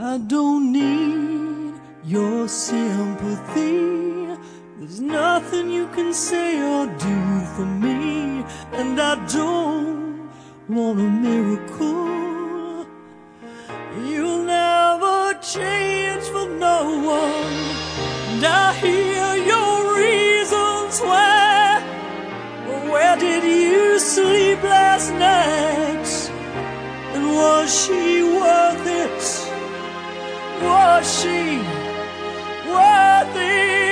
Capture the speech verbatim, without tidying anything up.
I don't need your sympathy. There's nothing you can say or do for me, and I don't want a miracle. You'll never change for no one, and I hear your reasons why. But where did you sleep last night? And was she worth it? Was she worth it?